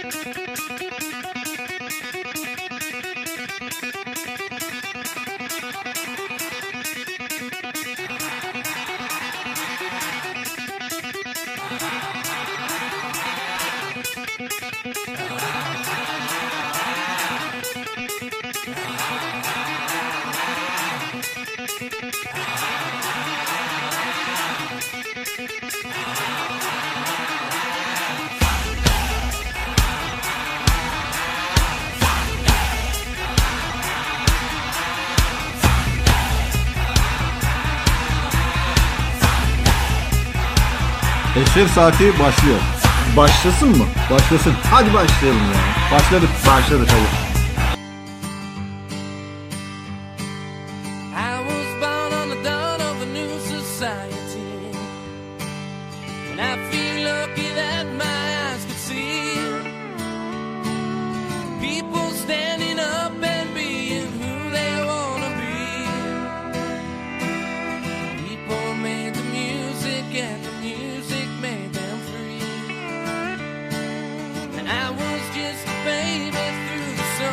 Eşref saati başlıyor. Başlasın mı? Başlasın. Hadi başlayalım ya. Başladık. Başladık hadi. I was born on the dawn of a new society, and I feel lucky that my eyes could see people standing up and being who they wanna be. People made the music and the music made them free, and I was just a baby through the sun.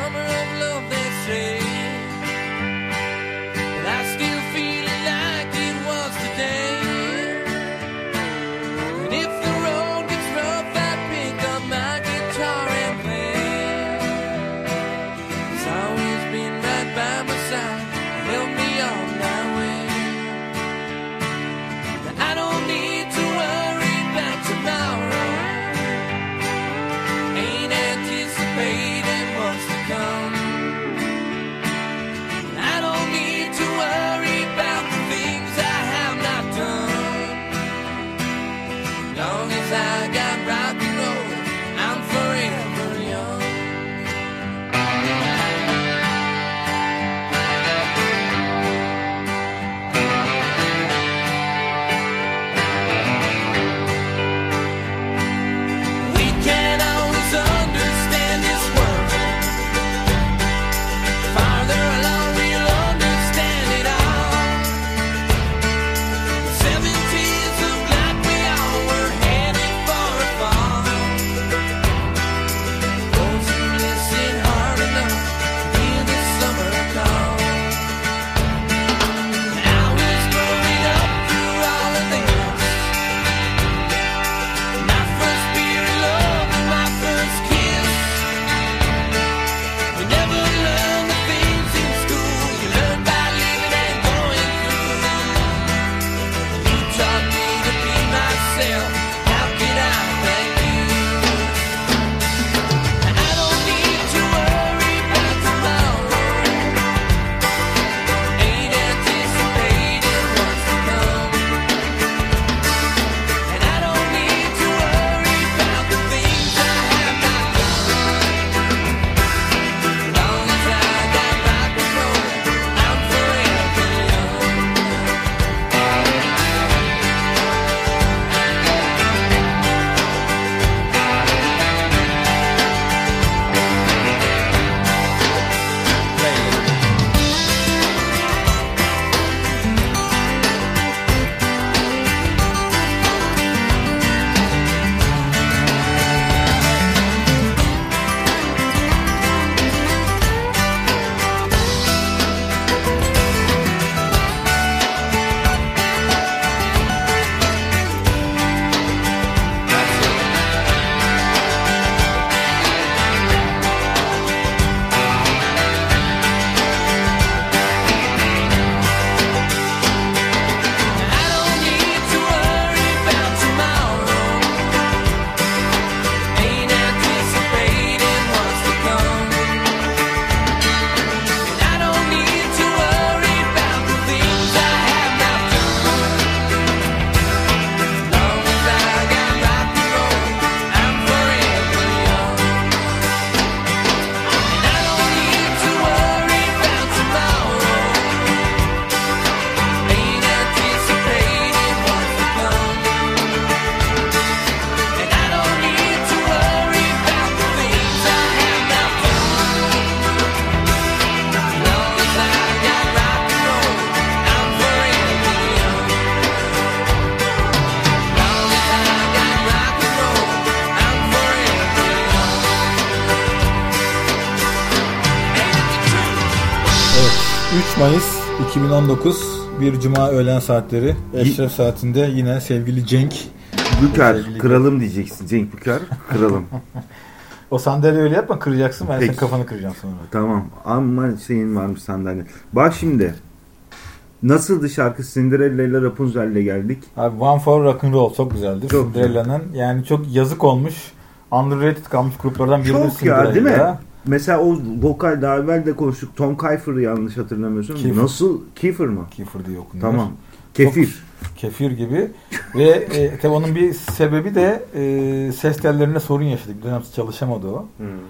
13 Mayıs 2019 bir cuma öğlen saatleri. Eşref saatinde yine sevgili Cenk Büker, sevgili kralım diyeceksin. Cenk Büker, kralım. O sandalye öyle yapma, kıracaksın, ben Peki. senin kafanı kıracağım sonra. Tamam, ama şeyin varmış sandalye. Bak şimdi, nasıldı şarkı? Cinderella ile Rapunzel ile geldik. Abi One for Rock'n'Roll çok güzeldir. Çok Cinderella'nın yani çok yazık olmuş. Underrated kalmış gruplardan biridir Çok ya, Cinderella. değil mi? Mesela o vokal daha evvel de konuştuk. Tom Kiefer'ı yanlış hatırlamıyorsun. Kiefer. Nasıl? Kiefer mı? Kefir diye okunuyor. Tamam. Kefir. Kefir gibi. Ve tabii onun bir sebebi de ses tellerinde sorun yaşadık. Bir dönem çalışamadı o.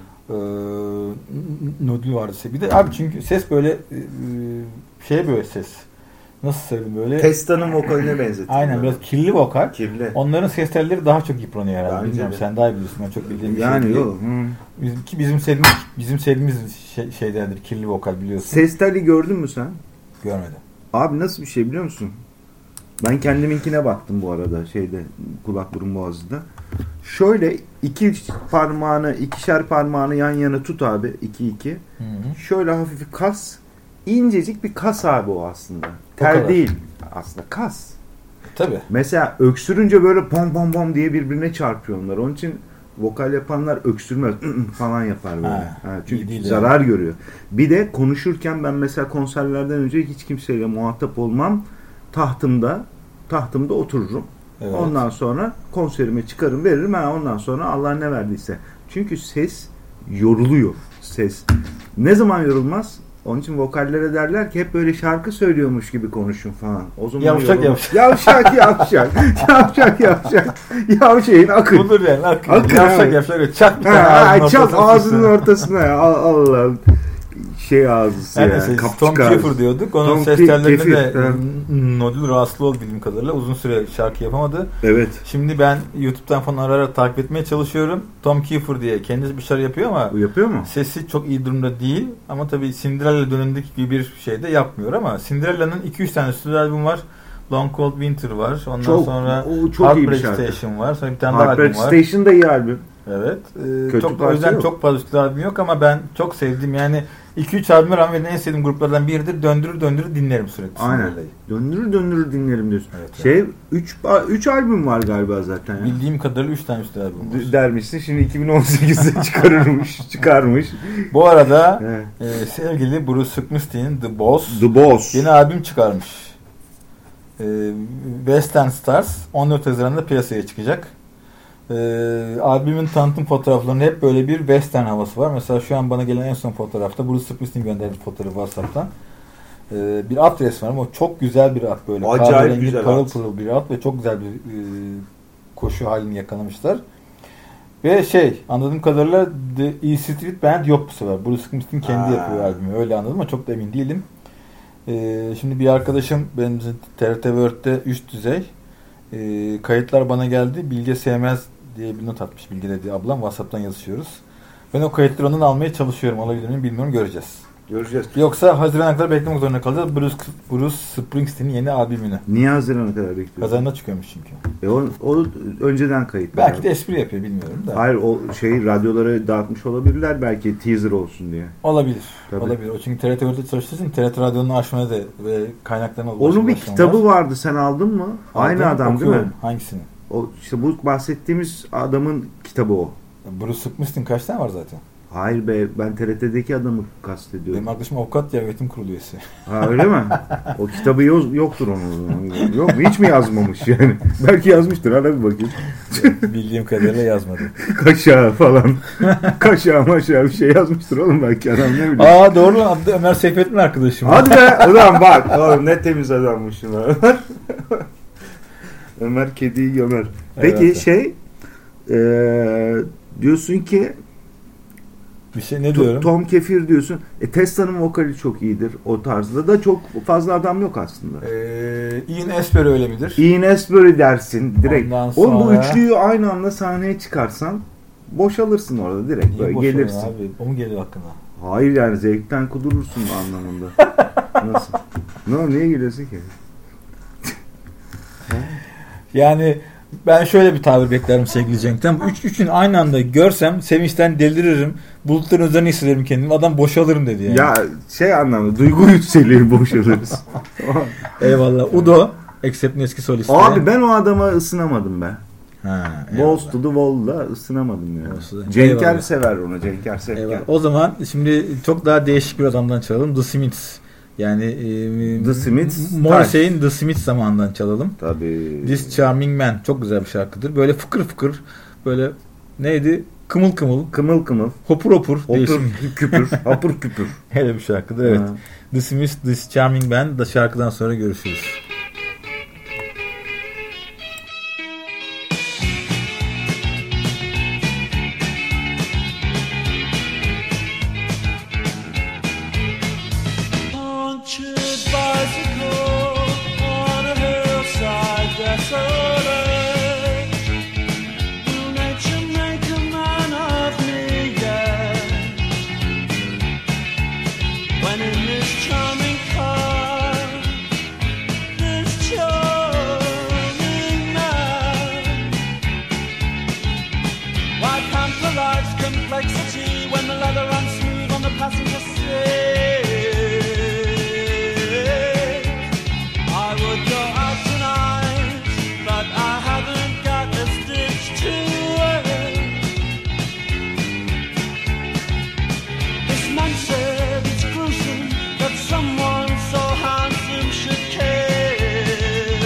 Nodül vardı. Bir de abi çünkü ses böyle böyle ses. Nasıl söyleyeyim böyle? Testa'nın vokaline benzetiyor. Aynen, biraz kirli vokal. Kirli. Onların ses telleri daha çok yıpranıyor herhalde. Bence Bilmiyorum, de. sen daha iyi biliyorsun. Ben çok bildiğim bir şey Yani değil. yok. Bizim sevdiğimiz şeylerdir. Kirli vokal biliyorsun. Ses teli gördün mü sen? Görmedim. Abi nasıl bir şey biliyor musun? Ben kendiminkine baktım bu arada şeyde, kulak burun boğazında. Şöyle ikişer parmağını yan yana tut abi, 2-2. Hı-hı. Şöyle hafif kas, incecik bir kas abi o aslında. O Tel kadar. değil aslında, kas. Tabii. Mesela öksürünce böyle pom pom pom diye birbirine çarpıyor onlar. Onun için vokal yapanlar öksürmez falan yapar böyle. Ha, iyi çünkü değil zarar görüyor. Bir de konuşurken ben mesela konserlerden önce hiç kimseyle muhatap olmam. Tahtımda otururum. Evet. Ondan sonra konserime çıkarım, veririm. Ondan sonra Allah ne verdiyse. Çünkü ses yoruluyor. Ses. Ne zaman yorulmaz? Onun için vokallere derler ki hep böyle şarkı söylüyormuş gibi konuşun falan. O zaman Yavşak yorulmaz. yavşak. Yavşak. Yavşayın akın. Budur yani. Akın. Akın Yavşak abi. yavşak. Çak bir tane ağzının Çat ortasına. ağzının ortasına ya. Allah'ım. Şey ağzısı Her ya. neyse, Kapçık Tom ağzı. Kiefer diyorduk. Onun Tom ses Kiefer, tellerinde de ha. nodül rahatsızlığı oldu bildiğim kadarıyla. Uzun süre şarkı yapamadı. Evet. Şimdi ben YouTube'dan falan ara ara takip etmeye çalışıyorum. Tom Kiefer diye kendisi bir şeyler yapıyor ama O yapıyor mu? sesi çok iyi durumda değil. Ama tabii Cinderella dönemindeki gibi bir şey de yapmıyor ama Cinderella'nın 2-3 tane stüdyo albüm var. Long Cold Winter var. Ondan sonra o çok iyi bir Heartbreak şarkı. Station var. Sonra bir tane daha Heartbreak albüm var. Station da iyi albüm. Evet. Kötü Çok, o parça yüzden yok. çok fazla stüdyo albüm yok ama ben çok sevdim. Yani 2-3 albüme rağmen en sevdiğim gruplardan biridir. Döndürür dinlerim sürekli. Aynen. Cinderella'yı. Döndürür dinlerim diyorsun. Evet, 3 albüm var galiba zaten. Ya. Bildiğim kadarıyla 3 tane stüdyo albüm var. Dermişsin. Şimdi 2018'de çıkarmış. Bu arada Evet. sevgili Bruce Springsteen The Boss The Boss. yeni albüm çıkarmış. Western Stars 14 Haziran'da piyasaya çıkacak. Albümün tanıtım fotoğraflarında hep böyle bir western havası var. Mesela şu an bana gelen en son fotoğrafta Bruce Springsteen gönderdiği fotoğrafı WhatsApp'tan. Bir at resmi var ama çok güzel bir at böyle. Acayip Kahverengi, güzel parıl at. pırıl bir at ve çok güzel bir koşu halini yakalamışlar. Ve anladığım kadarıyla The E Street Band yok bu sefer. Bruce Springsteen kendi yapıyor albümü. Öyle anladım ama çok da emin değilim. Şimdi bir arkadaşım benim TRT World'de üst düzey kayıtlar bana geldi. Bilge Sevmez diye bir not atmış. Bilge dediği ablam. WhatsApp'tan yazışıyoruz. Ben o kayıtları ondan almaya çalışıyorum. Olabilir mi bilmiyorum. Göreceğiz. Göreceğiz. Yoksa Haziran'a kadar beklemek zorunda kalacağız. Bruce Springsteen'in yeni albümünü. Niye Haziran'a kadar bekliyorsun? Haziran'da çıkıyormuş çünkü. O önceden kayıt. Belki de espri yapıyor bilmiyorum da. Hayır, o radyolara dağıtmış olabilirler belki teaser olsun diye. Olabilir. Tabii. Olabilir. O çünkü TRT World'de çalıştığı için TRT Radyo'nun aşmaya da ve kaynaklarına Onun bir kitabı vardı. Sen aldın mı? Aynı adam değil mi? Hangisini? O işte bu bahsettiğimiz adamın kitabı o. Bruce Springsteen kaç tane var zaten? Hayır be, ben TRT'deki adamı kastediyorum. Benim arkadaşım avukat ya, yönetim kurulu üyesi. Ha, öyle mi? O kitabı yoktur onun. Yok mu? Hiç mi yazmamış yani? Belki yazmıştır. Hala bir bakayım. Bildiğim kadarıyla yazmadı. Kaşağı falan. Kaşağı maşağı bir şey yazmıştır oğlum belki adam, ne bileyim. Aa doğru lan, adı Ömer Seyfettin arkadaşım. Hadi be ulan bak. Oğlum ne temiz adammış şuna Ömer. Ömer kediyi gömer. Peki Evet. Diyorsun ki Bir şey ne diyorum? Tom Kefir diyorsun. Testa'nın vokali çok iyidir. O tarzda da çok fazla adam yok aslında. Ian Astbury öyle midir? Ian Astbury dersin direkt. Ondan Oğlum bu sonra- üçlüyü aynı anda sahneye çıkarsan boşalırsın orada direkt. Niye Böyle boş verin gelirsin. abi? O mu geliyor hakkında? Hayır yani zevkten kudurursun anlamında. Nasıl? Niye geliyorsun ki? Yani Ben şöyle bir tabir beklerim sevgili Cenk'ten. Üçün aynı anda görsem sevinçten deliririm. Bulutların üzerine hissederim kendimi. Adam boşalırım dedi yani. Ya şey anlamda duygu yükselir boşalırız. Eyvallah. Udo. Accept'in eski solisti. Abi ben o adama ısınamadım be. Ha, Walls to the Wall'da ısınamadım ya. Eyvallah. Cenker sever onu. Cenker sever. Eyvallah. O zaman şimdi çok daha değişik bir adamdan çalalım. The Smiths. Yani The Smiths. Morrissey'in The Smiths zamanından çalalım. Tabii. This Charming Man. Çok güzel bir şarkıdır. Böyle fıkır fıkır. Böyle neydi? Kımıl kımıl. Kımıl kımıl. Hopur hopur. Hopur Değişim. küpür. Hapur küpür. Öyle bir şarkıdır. Evet. Ha. The Smiths, This Charming Man da şarkıdan sonra görüşürüz. Punctured bicycle on a hillside desolate. Will nature make a man of me yet? When in this charming car, this charming man. Why pamper life's complexity when the leather runs smooth on the passenger seat? I would go out tonight, but I haven't got a stitch to wear. This man said it's gruesome that someone so handsome should care.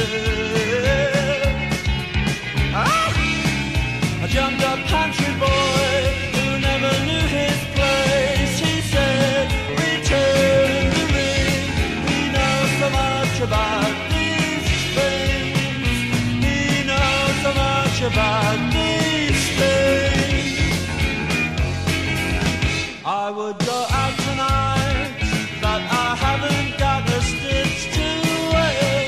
A jumped up country boy who never knew his place. He said, return the ring. He knows so much about these things. He knows so much about these things. I would go out tonight, but I haven't got a stitch to wear.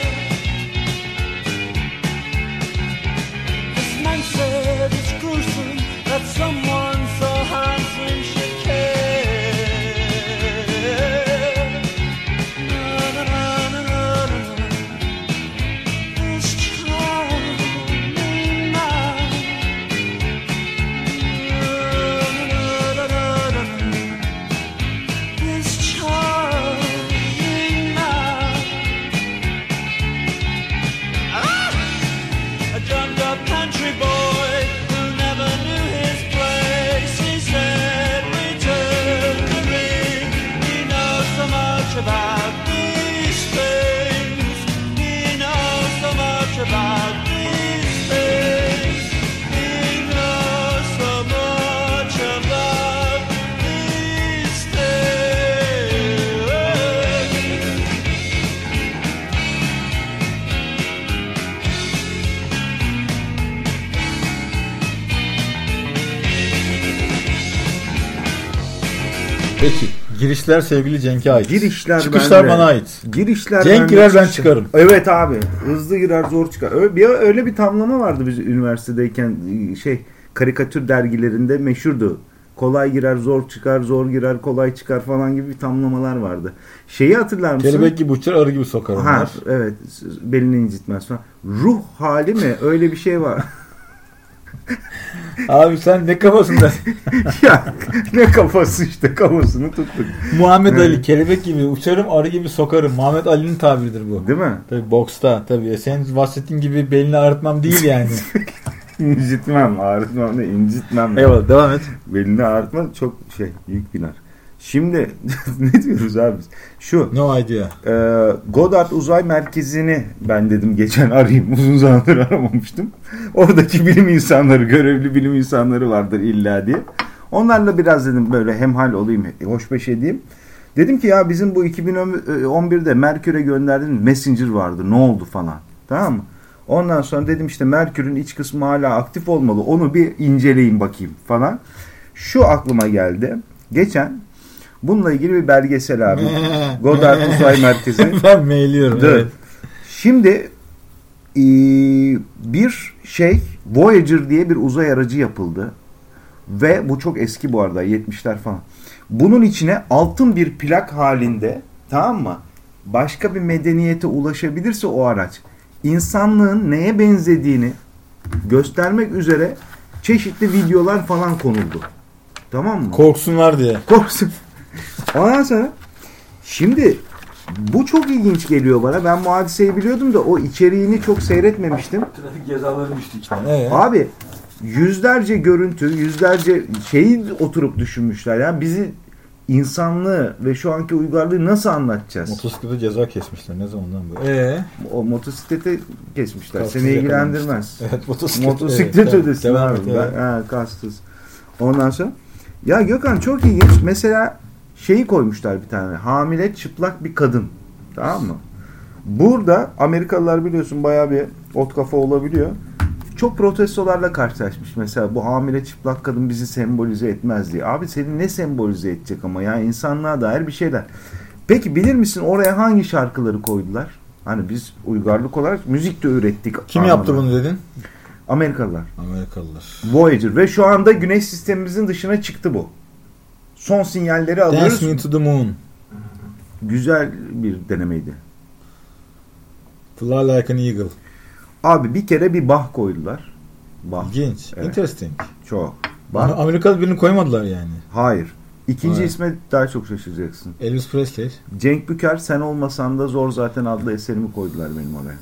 This man said it's gruesome that someone so handsome should care. Na, na, na, na, na, na. This charming man. Na, na, na, na, na, na. This charming man. A jumped up country boy who never knew his place. He said, return the ring. He knows so much about these things. He knows so much about these things. He knows so much about these things. Peki. Girişler sevgili Cenk'e ait. Girişler Çıkışlar bende. bana ait. Girişler Cenk bende, girer, ben çıkışlar- çıkarım. Evet abi. Hızlı girer zor çıkar. Öyle bir tamlama vardı biz üniversitedeyken karikatür dergilerinde meşhurdu. Kolay girer zor çıkar, zor girer kolay çıkar falan gibi tamlamalar vardı. Şeyi hatırlar mısın? Kelebek gibi uçar, arı gibi sokar Ha, onlar. evet. Belini incitmez falan. Ruh hali mi? Öyle bir şey var. Abi sen ne kafasında? Ya ne kafası işte, kafasını tuttuk. Muhammed Ali kelebek gibi uçarım, arı gibi sokarım. Muhammed Ali'nin tabiridir bu. Değil mi? Tabii boksta tabii. Senin bahsettiğin gibi belini ağrıtmam değil yani. İncitmem, ağrıtmam da incitmem. Eyvallah, devam et. Belini ağrıtma çok yük biner. Şimdi ne diyoruz abi biz? Şu No idea. Goddard Uzay Merkezi'ni ben dedim geçen arayayım. Uzun zamandır aramamıştım. Oradaki bilim insanları, görevli bilim insanları vardır illa diye. Onlarla biraz dedim böyle hemhal olayım, hoşbeş edeyim. Dedim ki ya bizim bu 2011'de Merkür'e gönderdiğimiz Messenger vardı. Ne oldu falan. Tamam mı? Ondan sonra dedim işte Merkür'ün iç kısmı hala aktif olmalı. Onu bir inceleyin bakayım falan. Şu aklıma geldi. Geçen bununla ilgili bir belgesel abi. Goddard Uzay Merkezi. Ben mailiyorum. Evet. Şimdi bir Voyager diye bir uzay aracı yapıldı. Ve bu çok eski bu arada, 70'ler falan. Bunun içine altın bir plak halinde, tamam mı? Başka bir medeniyete ulaşabilirse o araç, insanlığın neye benzediğini göstermek üzere çeşitli videolar falan konuldu. Tamam mı? Korksunlar diye. Korksun. Ondan sonra şimdi bu çok ilginç geliyor bana. Ben bu hadiseyi biliyordum da o içeriğini çok seyretmemiştim. Trafik cezaları düştü içine. Abi yüzlerce görüntü, yüzlerce şeyi oturup düşünmüşler. Yani bizi insanlığı ve şu anki uygarlığı nasıl anlatacağız? Motosiklete ceza kesmişler. Ne zamandan bu? O motosiklete kesmişler. Kasksız Seni ilgilendirmez. Evet, Motosiklet evet, ödesin devam abi. et, evet. Kasksız. Ondan sonra ya Gökhan çok ilginç. Mesela şeyi koymuşlar bir tane. Hamile çıplak bir kadın. Tamam mı? Burada Amerikalılar biliyorsun bayağı bir ot kafa olabiliyor. Çok protestolarla karşılaşmış. Mesela bu hamile çıplak kadın bizi sembolize etmez diye. Abi seni ne sembolize edecek ama ya insanlığa dair bir şeyler. Peki bilir misin oraya hangi şarkıları koydular? Hani biz uygarlık olarak müzik de ürettik. Kim yaptı bunu dedin? Amerikalılar. Amerikalılar. Voyager ve şu anda güneş sistemimizin dışına çıktı bu. Son sinyalleri alıyoruz. Dance Me to the Moon. Güzel bir denemeydi. Fly Like an Eagle. Abi bir kere bir Bach koydular. Bach. İlginç. Evet. Interesting. Çok. Bach. Amerikalı birini koymadılar yani. Hayır. İkinci Hayır. isme daha çok şaşıracaksın. Elvis Presley. Cenk Büker Sen Olmasan da Zor Zaten adlı eserimi koydular benim oraya.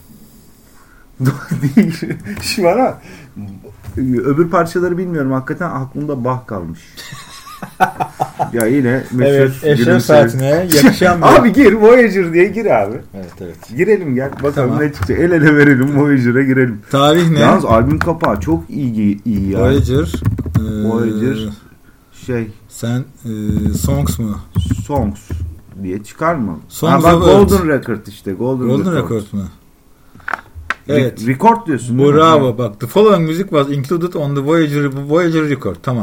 Şu bana öbür parçaları bilmiyorum. Hakikaten aklımda Bach kalmış. Ya yine Evet. Eşref gülümser. saatine yakışan bir... Abi gir Voyager diye gir abi. Evet. Girelim gel. Bakalım Tamam. ne çıkacak. El ele verelim Voyager'a girelim. Tarih ne? Yalnız albüm kapağı çok iyi ya. Voyager. Voyager Sen Songs mu? Songs diye çıkar mı? Songs bak of Golden Earth. Record işte. Golden Record mu? Evet. Record diyorsun. değil mi? Bravo. Bak, the following music was included on the Voyager record. Tamam.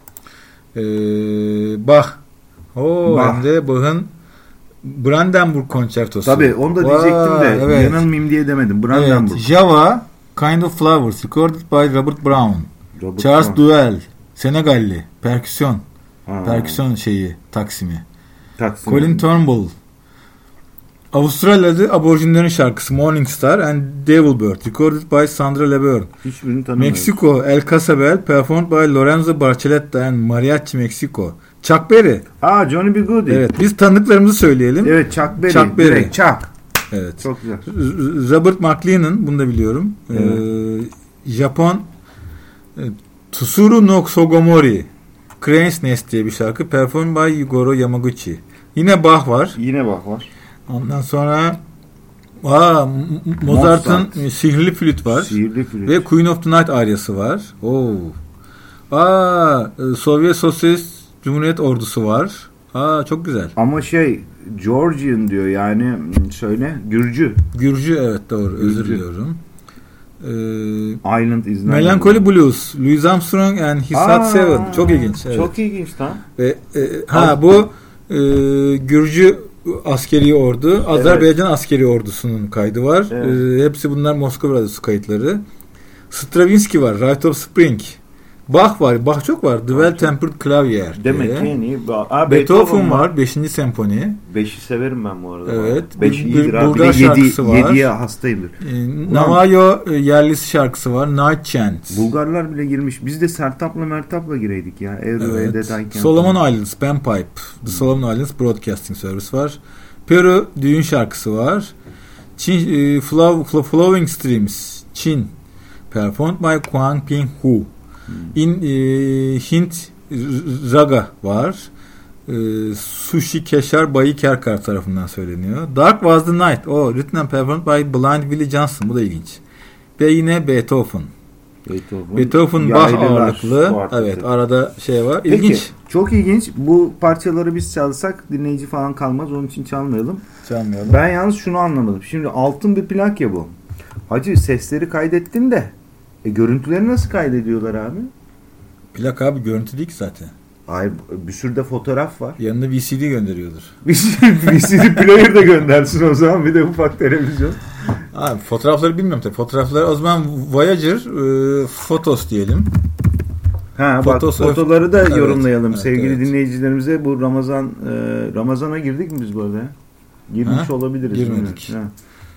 Bach. Bach. Hem de Bach'ın Brandenburg konçertosu. Tabii onu da diyecektim de evet. yanılmayayım diye demedim. Brandenburg. Evet. Java, Kind of Flowers, recorded by Robert Brown. Robert Charles Brown. Duell, Senegalli, perküsyon. Ha. Perküsyon Taksimi. Taksim. Colin Turnbull. Avustralya'da aborjinlerin şarkısı Morning Star and Devil Bird, recorded by Sandra LeBeurn. Hiçbirini tanımıyorum. Mexico, El Casabel, performed by Lorenzo Barceletta and Mariachi Mexico. Chuck Berry. Johnny B. Goode. Evet, biz tanıdıklarımızı söyleyelim. Evet, Chuck Berry. Chuck Berry. Direkt Chuck. Evet. Çok güzel. Robert McLean'ın, bunu da biliyorum. Evet. Japon Tsuru no Sogomori, Crane's Nest diye bir şarkı, performed by Yugoro Yamaguchi. Yine Bach var. Yine bak var. Ondan sonra Mozart'ın Sihirli Flüt var. Sihirli flüt. Ve Queen of the Night aryası var. Sovyet Sosyalist Cumhuriyet Ordusu var. Çok güzel. Ama Georgian diyor yani söyle Gürcü. Gürcü, evet doğru. Gürcü. Özür diliyorum. Island is not. Melancholy Blues, Louis Armstrong and His Hot Seven. Çok ilginç. Evet. Çok ilginç lan. Ve, bu Gürcü askeri ordu, Azerbaycan askeri ordusunun kaydı var. Evet. Hepsi bunlar Moskova Radyosu kayıtları. Stravinsky var, Rite of Spring. Bach var, Bach çok var. The Well Tempered Clavier. Demek ki en iyi. Beethoven var, 5. senfoni. 5'i severim ben bu arada. Evet. 5 iyidir abi. Bulgar şarkısı var. 7'ye hastayımdır. Navajo yerlisi şarkısı var, Night Chant. Bulgarlar bile girmiş. Biz de Sertap'la Mertap'la gireydik ya. Evet. Solomon Islands, Panpipe. The Solomon Islands Broadcasting Service var. Peru düğün şarkısı var. Çin, Flowing Streams, Çin. Performed by Kwang Ping Hu. Hint Raga var. Sushi Keşar Bayi Kerkar tarafından söyleniyor. Dark Was the Night. Written and performed by Blind Willie Johnson. Bu da ilginç. Ve yine Beethoven Bach ağırlıklı. Evet, arada var. İlginç. Peki, çok ilginç. Bu parçaları biz çalsak dinleyici falan kalmaz. Onun için çalmayalım. Ben yalnız şunu anlamadım. Şimdi altın bir plak ya bu. Hacı sesleri kaydettin de görüntüleri nasıl kaydediyorlar abi? Plak abi, görüntü değil ki zaten. Hayır, bir sürü de fotoğraf var. Yanında VCD gönderiyordur. VCD player de göndersin o zaman, bir de ufak televizyon. Abi fotoğrafları bilmiyorum tabii. Fotoğrafları o zaman Voyager Photos diyelim. Fotoları da yorumlayalım sevgili evet. dinleyicilerimize. Bu Ramazan'a girdik mi biz bu arada? Girmiş olabiliriz. Girmedik.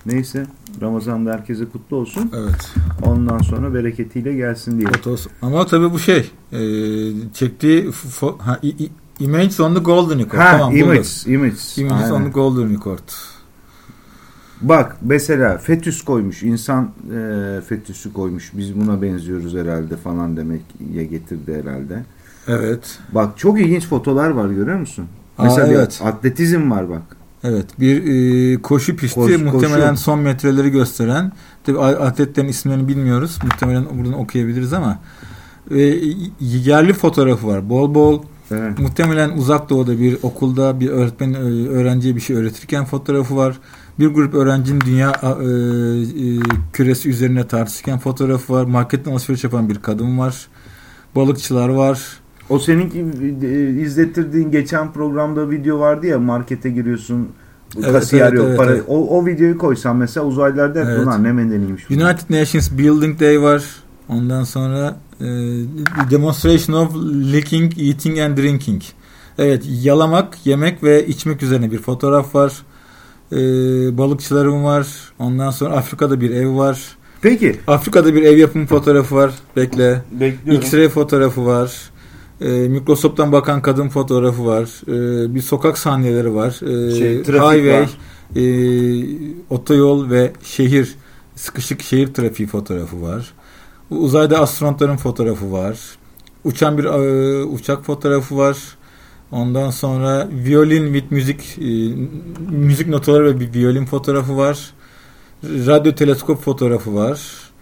Neyse, Ramazan'da herkese kutlu olsun. Evet. Ondan sonra bereketiyle gelsin diye. Fotos. Ama tabii bu çektiği Images on the Golden Record. Tamam, Images on aynen. the Golden Record. Bak mesela fetüs koymuş. İnsan fetüsü koymuş. Biz buna benziyoruz herhalde falan demeye getirdi herhalde. Evet. Bak çok ilginç fotolar var, görüyor musun? Mesela evet. bir atletizm var bak. Evet. Bir koşu pisti, muhtemelen koşu. Son metreleri gösteren. Tabii atletlerin isimlerini bilmiyoruz. Muhtemelen buradan okuyabiliriz ama yerli fotoğrafı var. Bol bol. Evet. Muhtemelen uzak doğuda bir okulda bir öğretmen öğrenciye bir şey öğretirken fotoğrafı var. Bir grup öğrencinin dünya küresi üzerine tartışırken fotoğrafı var. Marketten alışveriş yapan bir kadın var. Balıkçılar var. O senin izlettirdiğin geçen programda video vardı ya, markete giriyorsun, kasiyer yok, para. Evet. O videoyu koysan mesela uzaylılar der ki, ulan ne medeniymiş. United Nations Building Day var. Ondan sonra Demonstration of Licking, Eating and Drinking. Evet, yalamak, yemek ve içmek üzerine bir fotoğraf var. Balıkçılarım var. Ondan sonra Afrika'da bir ev var. Peki. Afrika'da bir ev yapımı fotoğrafı var. Bekliyorum. X-ray fotoğrafı var. Mikroskoptan bakan kadın fotoğrafı var. Bir sokak sahneleri var. Highway, var. Otoyol ve şehir, sıkışık şehir trafiği fotoğrafı var. Uzayda astronotların fotoğrafı var. Uçan bir uçak fotoğrafı var. Ondan sonra violin with müzik notaları ve bir violin fotoğrafı var. Radyo teleskop fotoğrafı var.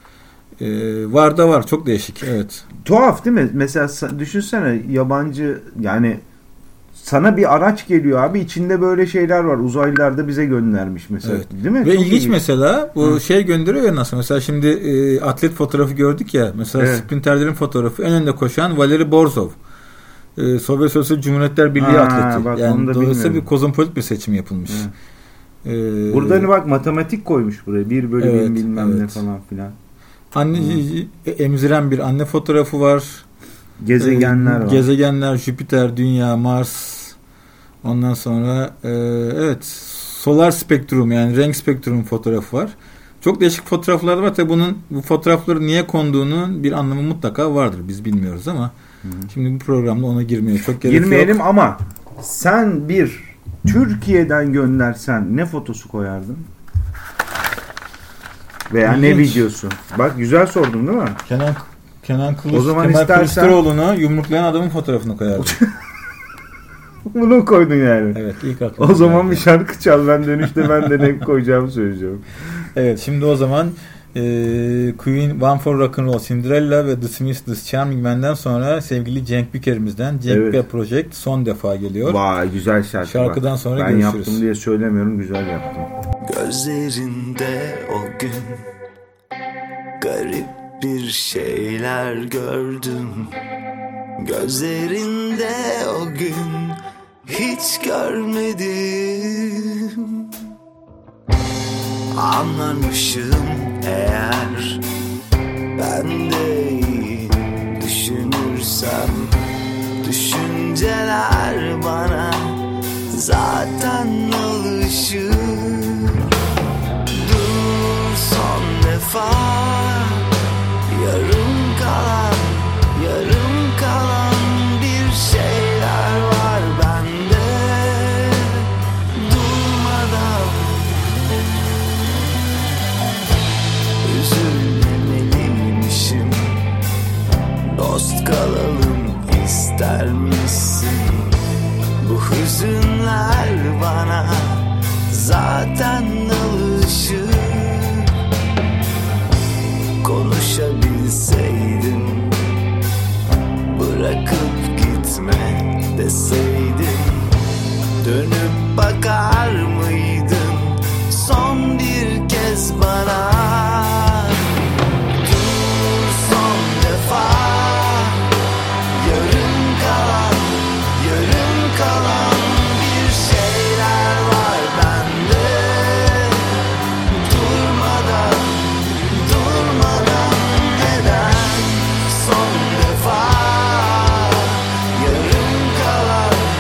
Var. Çok değişik. Evet. Tuhaf değil mi? Mesela düşünsene, yabancı, yani sana bir araç geliyor abi, içinde böyle şeyler var. Uzaylılar da bize göndermiş mesela. Evet. Değil mi? Ve çok ilginç mesela bu gönderiyor ya nasıl? Mesela şimdi atlet fotoğrafı gördük ya. Mesela sprinterlerin fotoğrafı, en önde koşan Valeri Borzov. Sovyet Sosyalist Cumhuriyetler Birliği atleti. Bak, yani dolayısıyla bir kozmopolit bir seçim yapılmış. Burada hani bak, matematik koymuş buraya. 1/1000 bilmem ne falan filan. Emziren bir anne fotoğrafı var. Gezegenler var. Gezegenler, Jüpiter, Dünya, Mars. Ondan sonra solar spektrum, yani renk spektrum fotoğrafı var. Çok değişik fotoğraflar var. Tabii bu fotoğrafları niye konduğunun bir anlamı mutlaka vardır. Biz bilmiyoruz ama şimdi bu programda ona girmeye çok gerek yok. Girmeyelim ama sen bir Türkiye'den göndersen ne fotosu koyardın? Veya ne videosu? Bak, güzel sordun değil mi? Kemal istersen... Kılıçdaroğlu'nu yumruklayan adamın fotoğrafını koyardım. Bunu koydun yani. Evet, ilk aklıma. O zaman bir şarkı çal, ben dönüşte ben de ne koyacağımı söyleyeceğim. Evet, şimdi o zaman Queen, One for Rock'n'Roll, Cinderella ve The Smiths, The Charming Man'den sonra sevgili Cenk Büker'imizden Cenk Büker Project son defa geliyor. Vay, güzel şarkı. Şarkıdan sonra ben görüşürüz. Ben yaptım diye söylemiyorum, güzel yaptım. Gözlerinde o gün garip bir şeyler gördüm. Gözlerinde o gün hiç görmedim. Anlarmışım eğer ben de iyi düşünürsem. Düşünceler bana zaten alışır. Dur son defa, yarım kalan bir şeyler var bende. Durmadan üzülmemeliymişim. Dost kalalım ister misin? Bu hüzünler bana zaten alışır. Konuşabilseydim, bırakıp gitme deseydim, dönüp bakar mıydın son bir kez bana? Dur son defa, yarım kalan bir şeyler var bende. Durmadan neden son defa, yarım kalan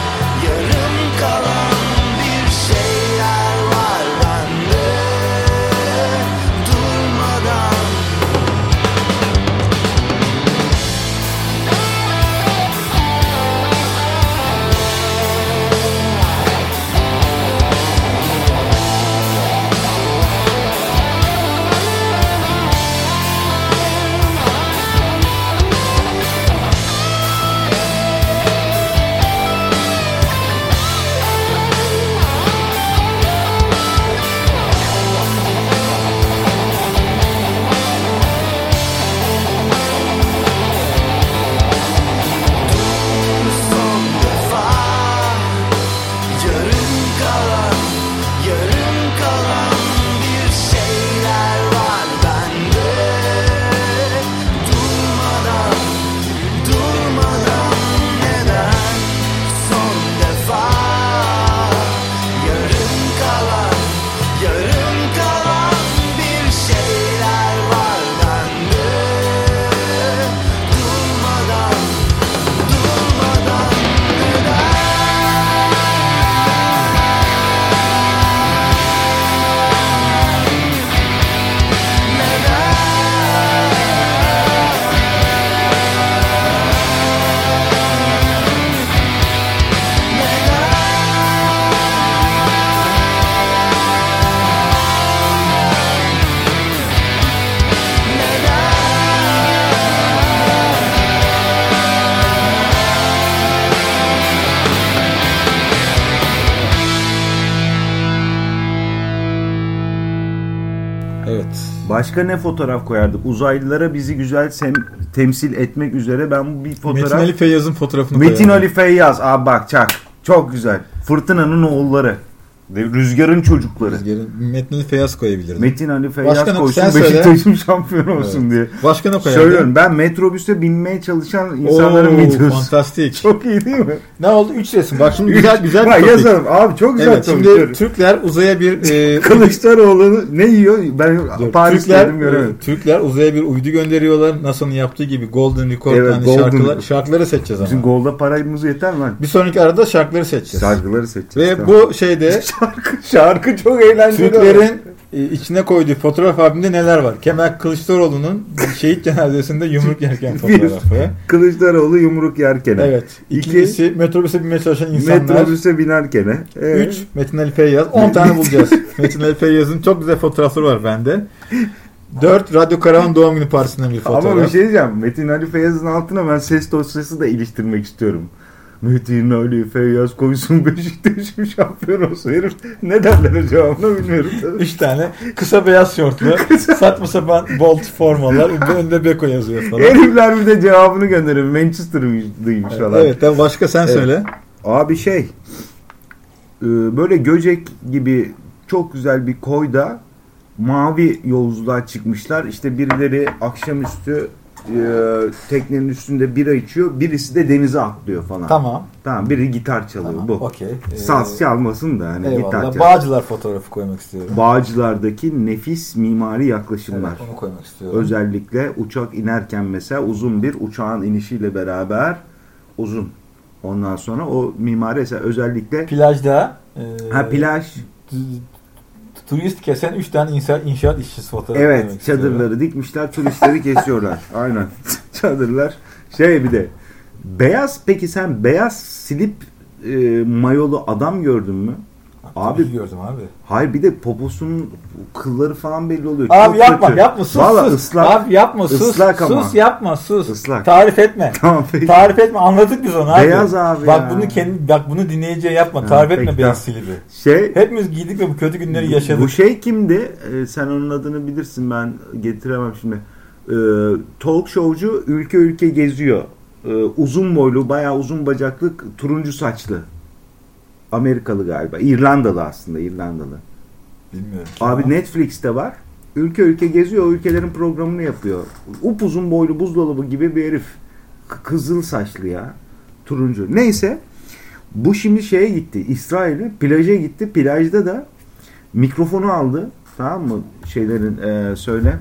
Başka ne fotoğraf koyardık? Uzaylılara bizi güzel temsil etmek üzere ben bir fotoğraf... Metin Ali Feyyaz'ın fotoğrafını Metin koyalım. Ali Feyyaz. Abi bak çak. Çok güzel. Fırtınanın oğulları. Rüzgarın çocukları. Metin Ali Feyyaz koyabilirdim. Metin Ali Feyyaz Başka ne- koysun sen söyle. Beşiktaş'ın şampiyon olsun diye. Başka ne koyardın? Söylüyorum ben metrobüste binmeye çalışan insanların videosu. Fantastik. Çok iyi değil mi? Ne oldu? 3 resim. Bak şimdi güzel bir Bak topik. yazalım. Abi çok güzel Evet, şimdi konuşuyoruz. Türkler uzaya bir Kılıçdaroğlu ne yiyor? Ben Paris'teydim göremedim. Türkler uzaya bir uydu gönderiyorlar. NASA'nın yaptığı gibi Golden Record Evet, yani Golden. şarkıları seçeceğiz ama. Bizim golda paramız yeter mi? Bir sonraki arada şarkıları seçeceğiz. Şarkıları seçeceğiz. Ve tamam. bu şeyde Şarkı çok eğlenceli. Türklerin içine koyduğu fotoğraf albümünde neler var? Kemal Kılıçdaroğlu'nun şehit cenazesinde yumruk yerken fotoğrafı. Kılıçdaroğlu yumruk yerken. Evet. İkincisi metrobüse binmeye çalışan insanlar. Metrobüse binerken. 3 Metin Ali Feyyaz. 10 tane bulacağız. Metin Ali Feyyaz'ın çok güzel fotoğrafları var bende. 4 Radyo Karavan doğum günü partisinden bir fotoğraf. Ama bir şey diyeceğim. Metin Ali Feyyaz'ın altına ben ses dosyası da iliştirmek istiyorum. Metin Ali Feyyaz koysun Beşiktaş'ın şampiyon olsun. Herif ne derler cevabını bilmiyorum. 3 tane kısa beyaz şortlu, saçma sapan bolt formalar, önünde Beko yazıyor falan. Herifler bir de cevabını gönderiyor. Manchester'lıymış falan. Evet, tabii başka sen söyle. Abi böyle Göcek gibi çok güzel bir koyda mavi yolculuğa çıkmışlar. İşte birileri akşamüstü teknenin üstünde bira içiyor. Birisi de denize atlıyor falan. Tamam biri gitar çalıyor. Tamam, bu. okey. Saz çalmasın da hani gitar çalıyor. Bağcılar fotoğrafı koymak istiyorum. Bağcılar'daki nefis mimari yaklaşımlar. Evet, onu koymak istiyorum. Özellikle uçak inerken mesela uzun bir uçağın inişiyle beraber uzun. Ondan sonra o mimari eser özellikle plajda plaj turist kesen 3 tane inşaat işçisi fotoğrafı. Evet, çadırları dikmişler, turistleri kesiyorlar. Aynen. Çadırlar. Bir de beyaz, peki sen beyaz slip mayolu adam gördün mü? Abi gördüm abi. Hayır, bir de poposunun kılları falan belli oluyor. Abi çok yapma, kötü. yapma, sus. Vallahi sus. ıslak. Abi yapma, sus. Islak ama. Sus, yapma, sus. Islak. Tarif etme. Tamam, peki. Tarif etme, anladık biz onu abi. Beyaz abi bak ya. bunu dinleyiciye yapma. Tarif etme peki, beyaz slibi. Hepimiz giydik ve bu kötü günleri yaşadık. Bu kimdi? Sen onun adını bilirsin, ben getiremem şimdi. Talk showcu ülke ülke geziyor. Uzun boylu, bayağı uzun bacaklı, turuncu saçlı. Amerikalı galiba. İrlandalı aslında, İrlandalı. Bilmiyorum. Abi Netflix'te var. Ülke ülke geziyor, o ülkelerin programını yapıyor. Upuzun boylu buzdolabı gibi bir herif. Kızıl saçlı ya. Turuncu. Neyse. Bu şimdi gitti. İsrail'e plaja gitti. Plajda da mikrofonu aldı. Tamam mı? Söyle.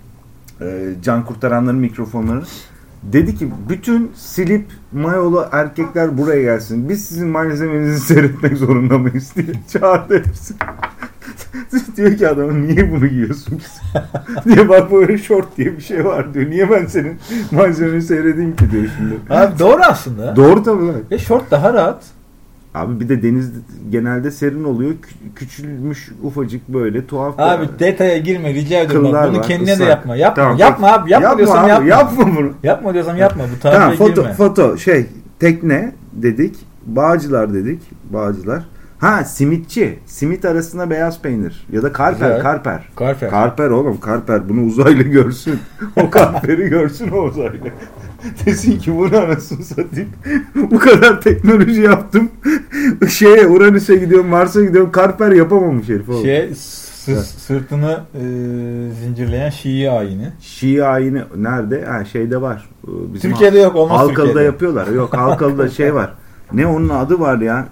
Can kurtaranların mikrofonları. Dedi ki bütün slip mayolu erkekler buraya gelsin. Biz sizin malzemenizi seyretmek zorunda mıyız diye çağırdı hepsi. Diyor ki adamın niye bunu giyiyorsun diye, bak böyle şort diye bir şey var diyor. Niye ben senin malzemeni seyredeyim ki diyor şimdi. Abi doğru aslında. Doğru tabii. Ve şort daha rahat. Abi bir de deniz genelde serin oluyor. Küçülmüş ufacık böyle tuhaf. Abi detaya girme rica ediyorum. Bak, bunu var, kendine ıslak. de yapma. Yapma. Tamam, yapma abi. Yapma diyorsam abi, yapma. Yapma bunu. Yapma diyorsam yapma. Bu tarife tamam, girme. foto tekne dedik. Bağcılar dedik. Bağcılar. Simitçi. Simit arasında beyaz peynir. Ya da karper. Karper oğlum, karper. Bunu uzaylı görsün. O karperi görsün o uzaylı. Desin ki bunu anasını satayım. Bu kadar teknoloji yaptım. Uranüs'e gidiyorum, Mars'a gidiyorum. Karper yapamamış herif oğlum. Sırtını zincirleyen Şii ayini. Şii ayini nerede? Şeyde var. Bizim Türkiye'de yok, olmaz Halkalı'da Türkiye'de. yapıyorlar. Yok, Halkalı'da var. Ne onun adı var ya?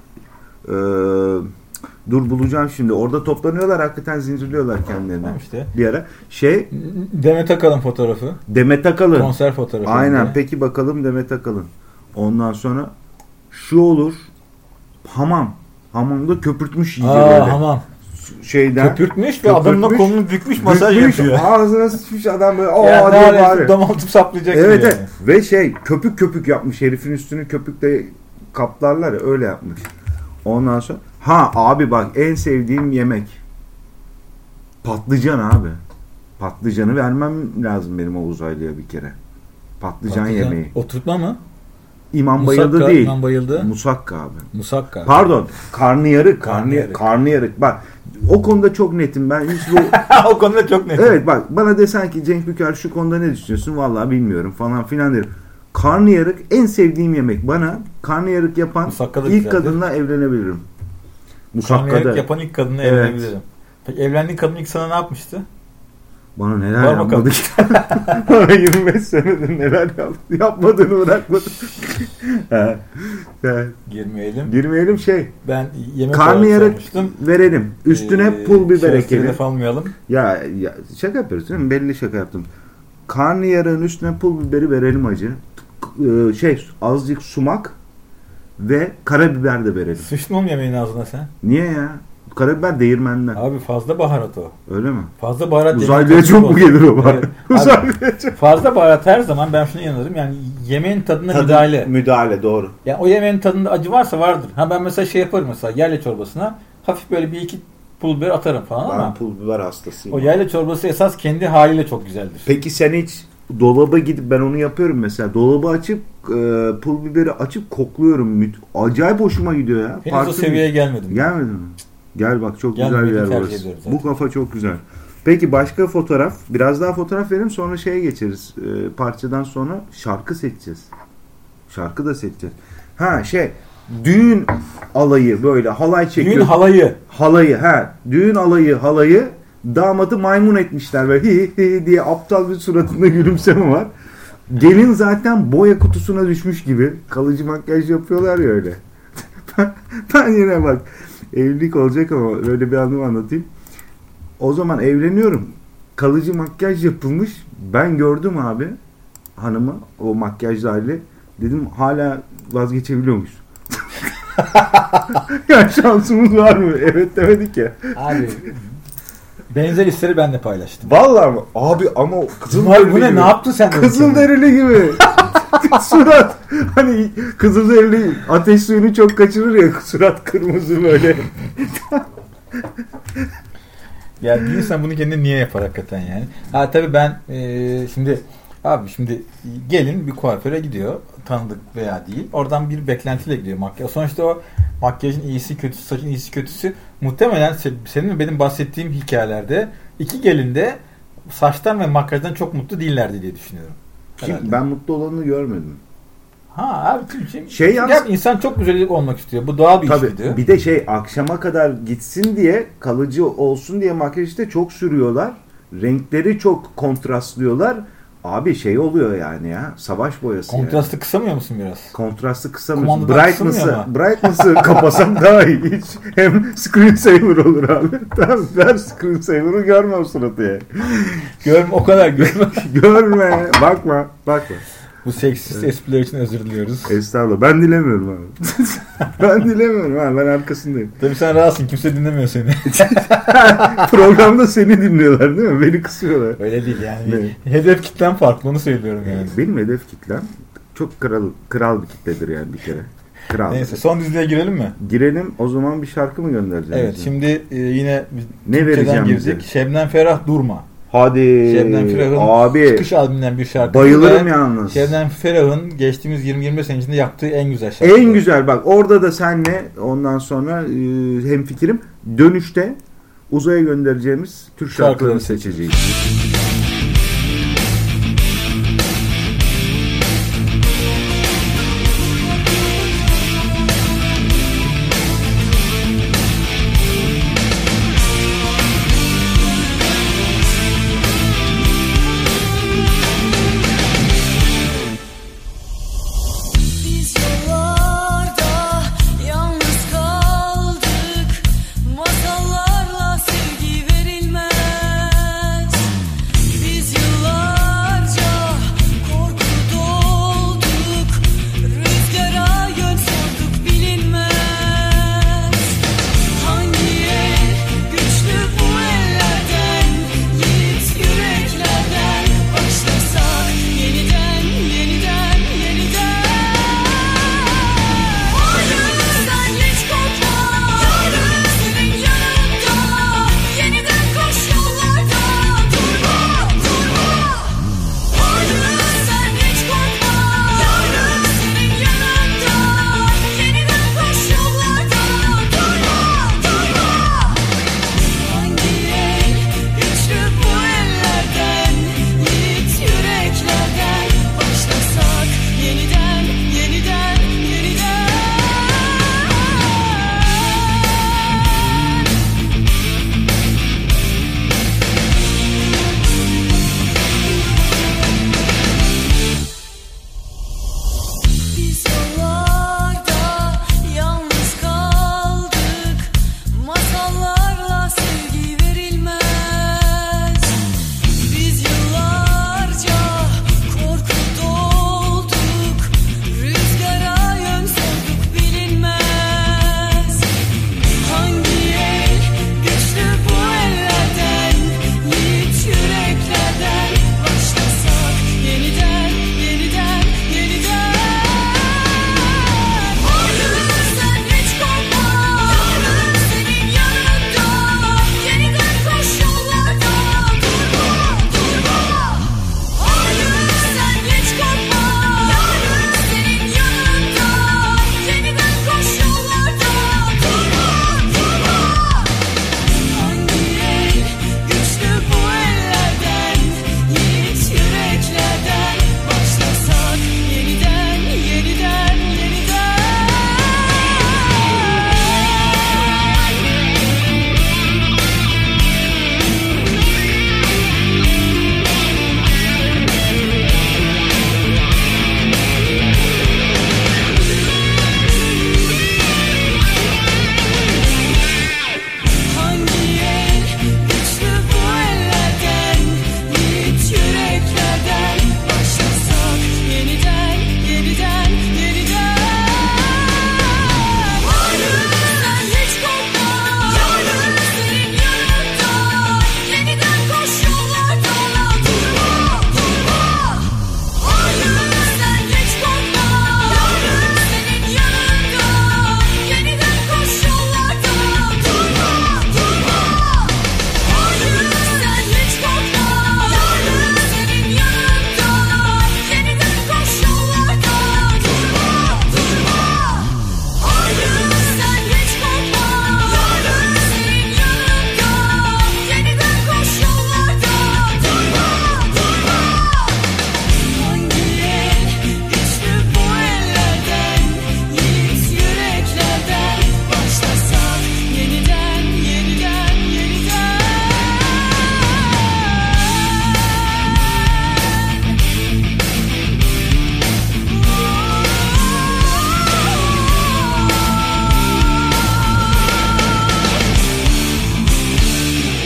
Dur bulacağım şimdi. Orada toplanıyorlar, hakikaten zincirliyorlar kendilerini. Tamam işte. Bir ara. Demet Akalın fotoğrafı. Demet Akalın. Konser fotoğrafı. Aynen. Peki bakalım Demet Akalın. Ondan sonra şu olur. Hamamda köpürtmüş iyice böyle. Hamam. Köpürtmüş ve adamla kolunu bükmüş masaj yapıyor. Ağzına sıçmış adam böyle. Yani diye bağırıyor. Damaltıp saplayacak gibi. Evet. Ve köpük köpük yapmış. Herifin üstünü köpükle kaplarlar ya, öyle yapmış. Ondan sonra abi bak, en sevdiğim yemek patlıcan abi. Patlıcanı vermem lazım benim o uzaylıya bir kere. Patlıcan yemeği. Oturtma mı? İmam bayıldı değil. İmam bayıldı. Musakka abi. Musakka. Pardon. Karnıyarık. Karnıyarık. Bak O konuda çok netim. Ben hiç bu O konuda çok net. evet bak bana desen ki Cenk Büker şu konuda ne düşünüyorsun? Vallahi bilmiyorum falan filan derim. Karnıyarık en sevdiğim yemek. Bana karnıyarık yapan Musakka da ilk güzeldir. kadınla evlenebilirim. Musakka'da. Karnıyarık yapan ilk kadınla Evet. evlenebilirim. Peki evlendiğin kadın ilk sana ne yapmıştı? Bana neler Var bakalım. yapmadı ki. Bana 25 senedir neler yaptı. Yapmadığını bırakmadı. Ha. Ha. Girmeyelim. Girmeyelim şey. Ben yemek Karnıyarık olarak sormuştum. verelim. Üstüne pul biber şöyle ekelim. telef almayalım. Ya şaka yapıyoruz değil mi? Belli şaka yaptım. Karnıyarığın üstüne pul biberi verelim acı. Azıcık sumak ve karabiber de verelim. Sıçtın oğlum yemeğin ağzına sen. Niye ya? Karabiber değirmenden. Abi fazla baharat o. Öyle mi? Fazla baharat Uzaylıya yemeğin çok tadını mu gelir o bozar. bana? Evet. Abi, Uzaylıya çok. fazla baharat her zaman ben şuna inanırım. Yani yemeğin tadına müdahale. Müdahale doğru. Yani o yemeğin tadında acı varsa vardır. Ha ben mesela şey yaparım mesela yayla çorbasına hafif böyle bir iki pul biber atarım falan Ben ama pul biber hastasıyım. o yayla çorbası esas kendi haliyle çok güzeldir. Peki sen hiç dolaba gidip ben onu yapıyorum mesela. Dolabı açıp pul biberi açıp kokluyorum. Acayip hoşuma gidiyor ya. Henüz o Parfüm- seviyeye gelmedim. Gelmedin mi? Gel bak çok Gelmedi, güzel bir yer tercih burası. ediyorum zaten. Bu kafa çok güzel. Peki başka fotoğraf. Biraz daha fotoğraf verelim sonra şeye geçeriz. Parçadan sonra şarkı seçeceğiz. Şarkı da seçeceğiz. Düğün alayı böyle halay çekiyor. Düğün halayı. Halayı düğün halayı damadı maymun etmişler ve hi hi diye aptal bir suratında gülümseme var. Gelin zaten boya kutusuna düşmüş gibi kalıcı makyaj yapıyorlar ya öyle. Ben yine bak evlilik olacak ama öyle bir anımı anlatayım. O zaman evleniyorum. Kalıcı makyaj yapılmış. Ben gördüm abi hanımı o makyajlı hali. Dedim hala vazgeçebiliyor muyuz? Ya şansımız var mı? Evet demedik ya. Abi benzer hisleri ben de paylaştım. Vallahi abi ama o Abi bu ne? Ne yaptın sen? Kızılderili gibi. Surat hani Kızılderili ateş suyunu çok kaçırır ya surat kırmızı böyle. Ya bir insan bunu kendine niye yapar hakikaten yani? Ha tabii ben şimdi gelin bir kuaföre gidiyor. Tanıdık veya değil. Oradan bir beklentiyle gidiyor makyaj. Sonuçta o makyajın iyisi kötüsü, saçın iyisi kötüsü muhtemelen senin ve benim bahsettiğim hikayelerde iki gelin de saçtan ve makyajdan çok mutlu değillerdi diye düşünüyorum. Herhalde. Ben mutlu olanı görmedim. Ha abi insan çok güzel olmak istiyor. Bu doğal bir Tabii işiydi. bir de akşama kadar gitsin diye kalıcı olsun diye makyajı çok sürüyorlar. Renkleri çok kontrastlıyorlar. Abi oluyor yani ya. Savaş boyası Kontrastı kısamıyor musun biraz? Kontrastı kısamıyorsun. Kumandadan kısılmıyor ama. Brightness'ı kapasam daha iyi. Hiç. Hem screensaver olur abi. Tamam, ver screensaver'ı görme o suratı ya. Görme o kadar görme. Görme. Bakma. Bu seksist espriler için özür diliyoruz. Estağfurullah. Ben dilemiyorum abi. Ben dilemiyorum abi. Ben arkasındayım. Tabii sen rahatsın. Kimse dinlemiyor seni. Programda seni dinliyorlar değil mi? Beni kısıyorlar. Öyle değil yani. Hedef kitlen farklı onu söylüyorum yani. Benim hedef kitlem çok kral bir kitledir yani bir kere. Kral. Neyse son diziliğe girelim mi? Girelim. O zaman bir şarkı mı göndereceğiz? Evet şimdi yine ne vereceğim girdik. bize? Şebnem Ferah Durma. Hadi. Şebnem Ferah'ın abi. çıkış albümünden bir şarkı. Bayılırım yalnız. Şebnem Ferah'ın geçtiğimiz 20-25 sene içinde yaptığı en güzel şarkı. En güzel bak orada da senle ondan sonra hemfikirim. Dönüşte uzaya göndereceğimiz Türk şarkılarını seçeceğiz. Biz yollarda yalnız kaldık. Masallarla sevgi verilmez.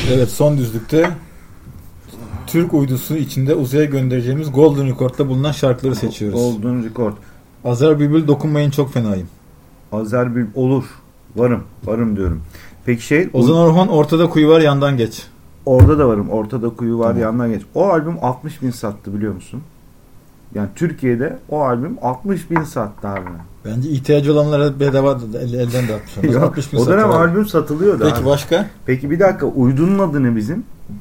Evet, son düzlükte Türk uydusu içinde uzaya göndereceğimiz Golden Record'da bulunan şarkıları seçiyoruz. Golden Record. Azer Bülbül dokunmayın çok fenayım. Azer bir olur. Varım diyorum. Peki Ozan Orhan ortada kuyu var yandan geç. orada da varım. Ortada kuyu var, Tamam. yandan geç. O albüm 60 bin sattı biliyor musun? Yani Türkiye'de o albüm 60 bin sattı abi. Bence ihtiyacı olanlara bedava elden dağıtmış. Ya, 60 bin o dönem satıyor. albüm satılıyordu Peki abi. başka? Peki bir dakika, uydunun adı ne bizim?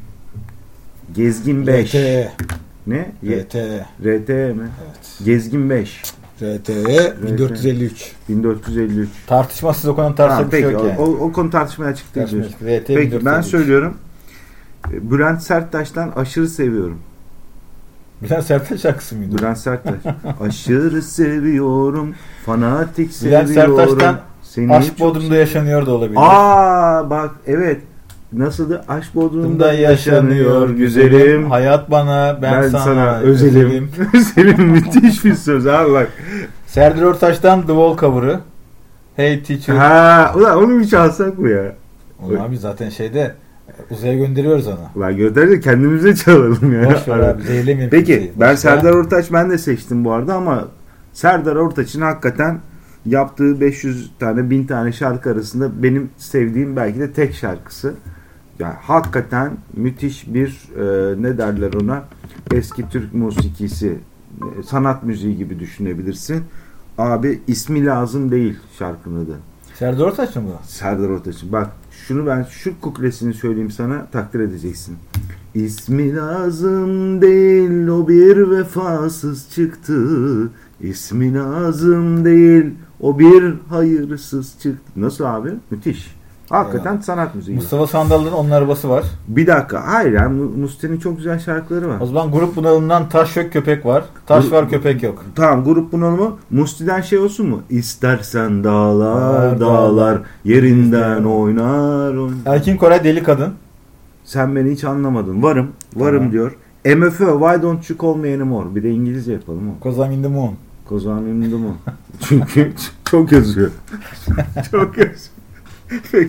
Gezgin 5. RTE. Ne? RTE. RTE mi? Evet. Gezgin 5. RTE 1453. 1453. Tartışmasız okunan tartışma bir şey Peki yok yani. o konu tartışmaya açık değil. diyorsun. RTE Peki ben 1453. söylüyorum. Bülent Serttaş'tan aşırı seviyorum. Bülent Serttaş şarkısı mıydı? Bülent Serttaş. Aşırı seviyorum. Fanatik Bülent seviyorum. Serttaş'tan Seni Aşk çok Bodrum'da yaşanıyor da olabilir. Bak evet. Nasıldı? Aşk Bodrum'da Bodrum'da yaşanıyor güzelim. Hayat bana, ben sana özelim. Özelim müthiş bir söz abi bak. Serdar Ortaç'tan The Wall Cover'ı. Hey Teacher. Ulan onu bir çalsak mı ya? Onu abi zaten şeyde uzaya gönderiyoruz onu. Ulan gönder de kendimize çalalım ya. Boş ver abi, zehirlemeyin. Peki kimseyi. ben Başka? Serdar Ortaç ben de seçtim bu arada ama Serdar Ortaç'ın hakikaten yaptığı 500 tane 1000 tane şarkı arasında benim sevdiğim belki de tek şarkısı. Yani hakikaten müthiş bir ne derler ona, eski Türk musikisi, sanat müziği gibi düşünebilirsin. Abi ismi lazım değil şarkının adı. Serdar Ortaç mı bu? Serdar Ortaç'ın. Bak şunu ben şu kuplesini söyleyeyim sana, takdir edeceksin. İsmi lazım değil, o bir vefasız çıktı. İsmi lazım değil, o bir hayırsız çıktı. Nasıl abi? Müthiş. Hakikaten sanat müziği. Mustafa Sandal'ın Onun Arabası var. Bir dakika. Hayır yani Musti'nin çok güzel şarkıları var. O zaman Grup Bunalım'dan Taş Yok Köpek var. Taş var köpek yok. Tamam, grup bunalımı. Musti'den şey olsun mu? İstersen dağlar Dağlar, dağlar yerinden yerinden oynar. Erkin Koray Deli Kadın. Sen beni hiç anlamadın. Varım Tamam. diyor. MFÖ Why Don't You Call Me Anymore. Bir de İngilizce yapalım o. Kozam in the Moon. Kozanimdi mu? Çünkü çok yazıyor. Çok yazıyor. Peki.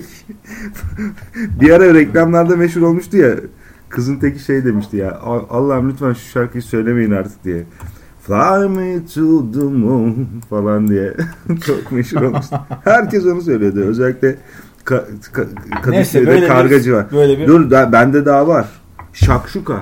Bir ara reklamlarda meşhur olmuştu ya. Kızın teki şey demişti ya. Allah'ım lütfen şu şarkıyı söylemeyin artık diye. Fly me to the moon falan diye. Çok meşhur olmuştu. Herkes onu söylüyordu. Özellikle Kadıköy'de kargacı var. Böyle bir Dur bende daha var. Şakşuka.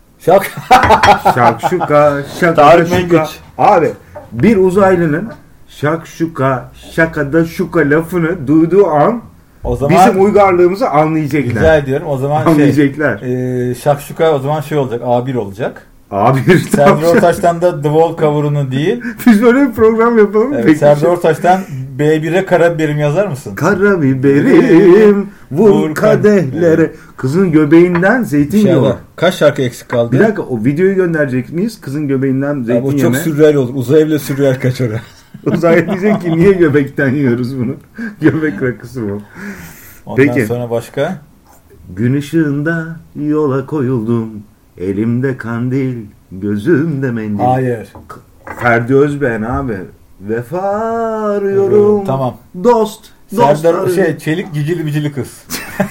Şakşuka. Tarık şuka. Mengüç. Abi bir uzaylının şakşuka, şakada şuka lafını duyduğu an o zaman bizim uygarlığımızı anlayacaklar. rica ediyorum. O zaman Anlayacaklar. Şakşuka o zaman şey olacak. A1 olacak. Abi Serdar Ortaç'tan da The Wall Cover'ını değil. biz böyle bir program yapalım mı? Evet, Peki. Serdar Ortaç'tan B1'e karabiberim yazar mısın? Karabiberim vur Vur kadehlere. Evet. Kızın göbeğinden zeytin yiyor. İnşallah. Kaç şarkı eksik kaldı? Bir dakika, o videoyu gönderecek miyiz? Kızın göbeğinden Ya zeytin bu çok yeme. sürreal olur. Uzay bile sürreal kaçar. Uzay diyecek ki niye göbekten yiyoruz bunu? Göbek rakısı bu. Ondan Peki. sonra başka? Gün ışığında yola koyuldum. Elimde kandil, gözümde mendil. Hayır. Ferdi Özben abi. Vefa arıyorum. Tamam. Dost. Serdar arıyorum. Çelik cicili bicili kız.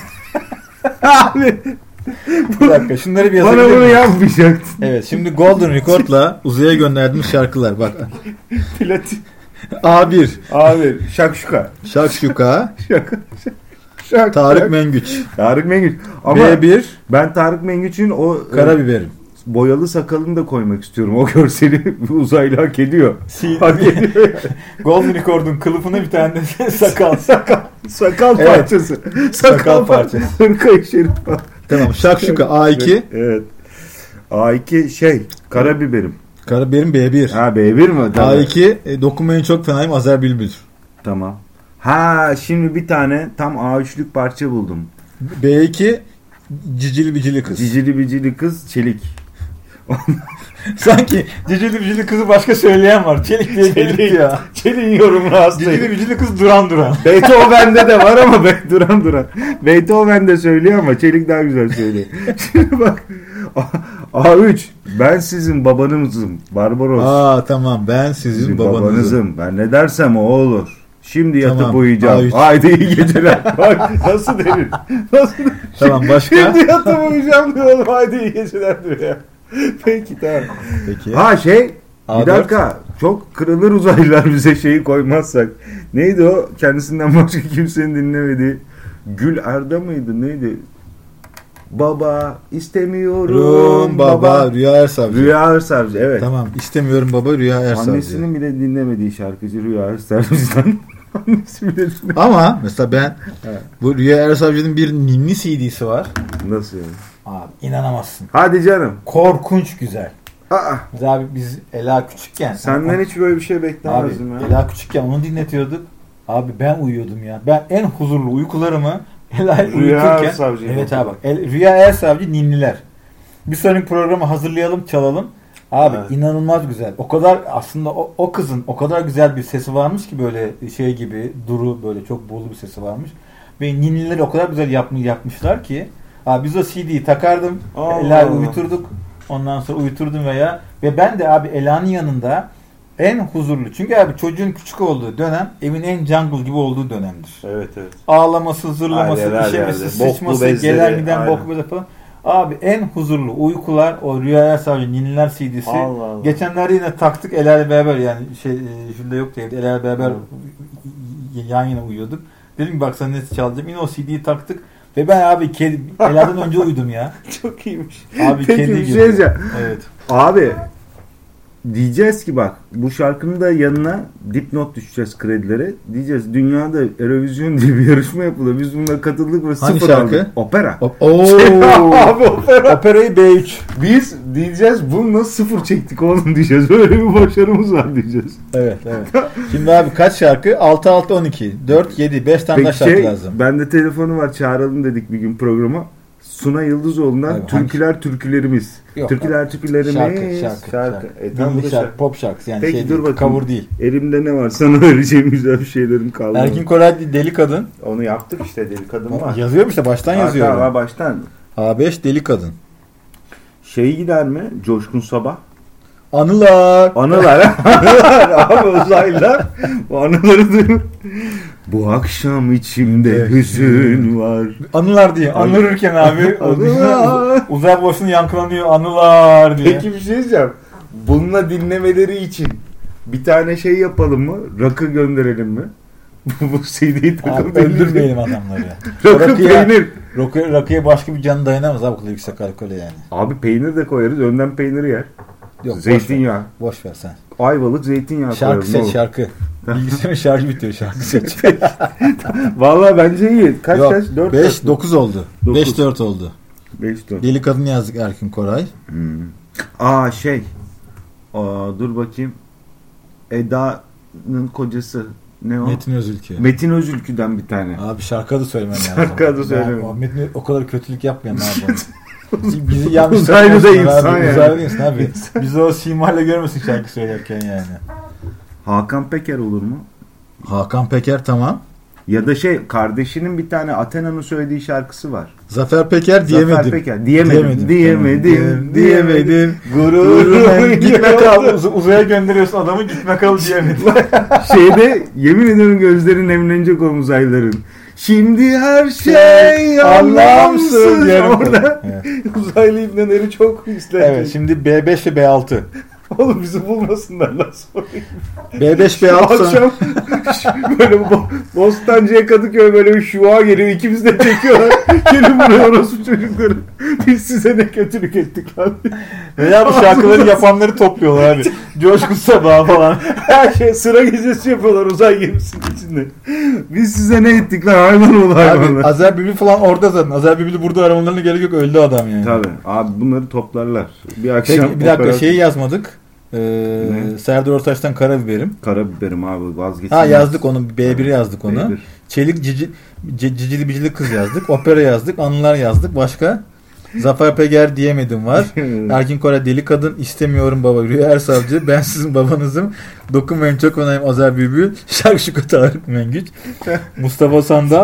Abi Bir dakika şunları bir bana yazabilir bunu miyim? yapmayacaktın. Evet şimdi Golden Record'la uzaya gönderdiğimiz şarkılar. Bak. Platin. A1. Abi şakşuka. Şakşuka. Şak. Tarık Mengüç. Tarık Mengüç. Ama B1. ben Tarık Mengüç'ün o Karabiberim. boyalı sakalını da koymak istiyorum. O görseli uzaylı hak ediyor. Hak ediyor. Golden Record'un kılıfına bir tane de sakal. Sakal Evet. parçası. Sakal parçası. Hırka-i şerif falan. Tamam Şakşuka A2. Evet. A2 şey karabiberim. Karabiberim B1. Ha B1 mi? Tamam. A2 dokunmayın çok fenayım Azer Bülbül. Tamam. Ha şimdi bir tane tam A3'lük parça buldum. B2 cicili bicili kız. Cicili bicili kız Çelik. Sanki cicili bicili kızı başka söyleyen var. Çelik diye belirtti ya. Çelik'in yorumunu hastayım. Cicili bicili kız Duran Duran. Beethoven'de de var ama Duran. Beethoven de söylüyor ama Çelik daha güzel söylüyor. Şimdi bak. A3. Ben sizin babanızım. Barbaros. Tamam ben sizin babanızım. Ben ne dersem o olur. Şimdi yatıp Tamam. uyuyacağım. A3. Haydi iyi geceler. Bak nasıl derin. Nasıl Tamam, başka? Şimdi yatıp uyuyacağım diyor oğlum. Haydi iyi geceler diyor ya. Peki tamam. Peki. Ha şey A4. bir dakika. Çok kırılır uzaylılar bize şeyi koymazsak. Neydi o? Kendisinden başka kimsenin dinlemediği. Gül Erda mıydı? Neydi? Baba istemiyorum. Rum baba Rüya Ersavcı. Rüya Ersavcı evet. Tamam, istemiyorum baba Rüya Ersavcı. Annesinin bile dinlemediği şarkıcı Rüya Ersavcı'dan. Annesi bile dinlemedi. Ama mesela ben Evet. bu Rüya Ersavcı'nın bir ninni CD'si var. Nasıl yani? Abi inanamazsın. Hadi canım. Korkunç güzel. Aa, Biz Ela küçükken. senden hiç böyle bir şey Abi beklemezdim ya. Ela küçükken onu dinletiyorduk. Abi ben uyuyordum ya. Ben en huzurlu uykularımı Ela'yı Rüya uyuturken. Ersavcı. Evet abi. Rüya Ersavcı ninniler. Bir sonraki programı hazırlayalım, çalalım. Abi Evet. inanılmaz güzel. O kadar aslında o kızın o kadar güzel bir sesi varmış ki böyle şey gibi duru böyle çok bolu bir sesi varmış. Ve ninnileri o kadar güzel yapmışlar ki. Abi biz o CD'yi takardım. Allah Ela'yı Allah. uyuturduk. Ondan sonra uyuturdum ve ben de abi Ela'nın yanında en huzurlu. Çünkü abi çocuğun küçük olduğu dönem evin en jungle gibi olduğu dönemdir. Evet evet. Ağlaması, zırlaması, Aileler işemesi, geldi. Boklu sıçması, bezleri, gelen giden aynen. bok bezi falan. Abi en huzurlu uykular o Rüya Ersavcı Ninniler CD'si. Allah Allah. Geçenlerde yine taktık Ela'yla beraber yani şurada yoktu evde Ela'yla beraber yan yana uyuyorduk. Dedim ki bak sana ne çalacağım. Yine o CD'yi taktık ve ben abi Ela'dan önce uyudum ya. Çok iyiymiş. Abi Peki kedi bir gibi. şey diyeceğim. Evet. Abi diyeceğiz ki bak bu şarkının da yanına dipnot düşeceğiz kredilere. Diyeceğiz dünyada Eurovision diye bir yarışma yapılıyor. Biz buna katıldık ve Hangi sıfır şarkı? aldık. Opera. Oo. Abi opera. Operayı B3. Biz diyeceğiz bunu nasıl sıfır çektik oğlum diyeceğiz. Böyle bir başarımız var diyeceğiz. Evet. Şimdi abi kaç şarkı? 6 6 12. 4 7 5 tane daha Peki şarkı lazım. bende telefonu var çağıralım dedik bir gün programa. Suna Yıldızoğlu'ndan Abi, türkülerimiz. Yok, Türkülerimiz. Şarkı. Tam bu Milli da şarkı, pop şarkısı yani Peki, şey dur değil, bakayım. cover değil. Elimde ne var sana vereceğim güzel bir şeylerim kaldı. Erkin Koray Deli Kadın. Onu yaptık işte deli kadın var. Yazıyorum işte baştan yazıyorum. Hatta baştan. A5 Deli Kadın. Şey gider mi? Coşkun Sabah. Anılar. Anılar. Anılar. Abi uzaylılar. Bu anıları duyuyor. Bu akşam içimde Evet. hüzün var. Anılar diye. Anırırken abi o Anılar. uzay boşluğunda yankılanıyor anılar diye. Peki bir şey diyeceğim. Bununla dinlemeleri için bir tane şey yapalım mı? Rakı gönderelim mi? Bu CD'yi takıp Abi öldürmeyelim adamları. Rakı peynir. Rakıya başka bir canı dayanamaz abi bu kadar yüksek alkole yani. Abi peynir de koyarız. Önden peyniri yer. Yok Zeytinyağı. boş ver sen. Ayvalık zeytinyağı Şarkı koyarız. seç oğlum. şarkı. Bilgisayarın şarjı bitiyor şarkı seç. Vallahi bence iyi. Kaç Yok, kaç? 4 5 9 oldu. 9. 5 4 oldu. 5 4. Deli Kadın yazdık Erkin Koray. Aa şey. Dur bakayım. Eda'nın kocası ne o? Metin Özülkü. Metin Özülkü'den bir tane. Abi şarkı adı söylemen lazım. Şarkı adı söyleme. O Metin o kadar kötülük yapmayan abi. Bizi yanlış Uzaylı da tanımasınlar insan abi. yani. Uzaylı da insan abi. Bizi o simayla görmesin şarkı söylerken yani. Hakan Peker olur mu? Hakan Peker tamam. Ya da şey kardeşinin bir tane Athena'nın söylediği şarkısı var. Zafer Peker diyemedim. Zafer Peker. Diyemedim. Diyemedim. Gururum. Gitme kal. Uzaya gönderiyorsun adamı gitme kal diyemedim. Şeyde yemin ederim gözlerin nemlenecek o uzaylıların. Şimdi her şey anlamsız. Yarım Orada Evet. uzaylı ibneleri çok ister. Evet şimdi B5 ve B6. Oğlum bizi bulmasınlar lan sorayım. B5 B6 sonra. Akşam böyle Bostancı'ya Kadıköy böyle bir şua geliyor. İkimiz de çekiyorlar. Gelin buraya orası çocukları. Biz size ne kötülük ettik lan. Veya bu şarkıları yapanları topluyorlar abi. Coşkun Sabah falan. Her şey sıra gecesi yapıyorlar uzay gemisinin içinde. Biz size ne ettik lan hayvan oğlu Abi hayvanlar. Azer Bülbül falan orada zaten. Azer Bülbül'ü burada aramalarına gerek yok. Öldü adam yani. Tabii. Abi bunları toplarlar. Bir akşam Peki bir dakika operasyon- şeyi yazmadık. Ne? Serdar Ortaç'tan Karabiberim. Karabiberim abi vazgeçin. Ha yazdık onu. B1'i yazdık onu. B1. Çelik Cicili Bicili Kız yazdık. Opera yazdık. Anılar yazdık. Başka? Zafer Peker diyemedim var. Erkin Koray Deli Kadın istemiyorum baba. Rüya Ersavcı ben sizin babanızım. Dokunmayın çok önemli Azer Bülbül. Şarkışuka Tarık Mengüç. Mustafa Sandal.